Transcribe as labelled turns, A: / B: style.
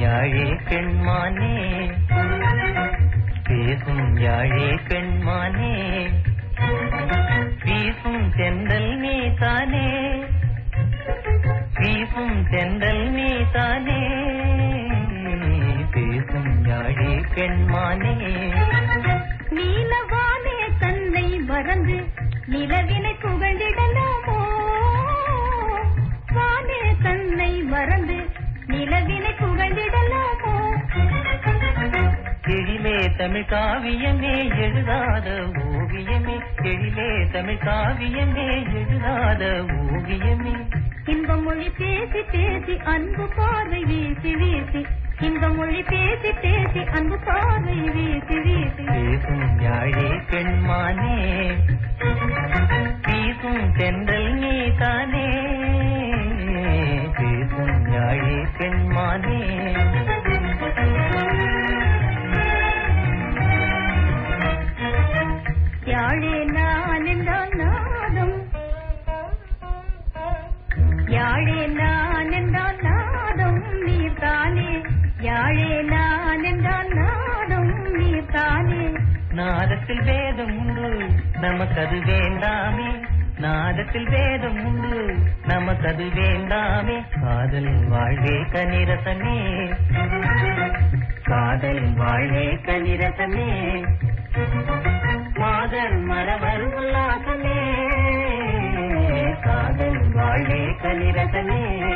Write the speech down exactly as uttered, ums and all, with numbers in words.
A: யாழே பெண்மானே பேசும் யாழே பெண்மானே வீசும் தென்றல் நீ தானே வீசும் தென்றல் நீ தானே பேசும் யாழே பெண்மானே
B: நீலவானே தன்னை மறந்து நிலவினை புகழ்ந்திடலாமோ வானே தன்னை மறந்து நிலவினை புகழ்ந்திடலாமோ
A: எழிலே தமிழ் காவியமே எழுதாத ஓவியமே எழிலே தமிழ் காவியமே எழுதாத ஓவியமே
B: இன்ப மொழி பேசி பேசி அன்பு பார்வை வீசி வீசி இன்ப மொழி பேசி பேசி அன்பு பார்வை வீசி வீசி
A: பேசும் யாழே பெண்மானே வீசும் தென்றல் நீ தானே பேசும் யாழே பெண்மானே
B: யாழே நான் என்றால் நாதம் யாழே நான் என்றால் நாதம் நீர் தானே யாழே நான் என்றால் நாதம் நீர் தானே
A: நாதத்தில் வேதம் உண்டு நமக்கது வேண்டாமே நாதத்தில் வேதம் உண்டு நமக்கது வேண்டாமே காதல் வாழ்வே கனிரசமே காதல் வாழ்வே கனிரசமே மாதர் மரவர் உல்லாசமே காதல் வாழ்வே கனிரசமே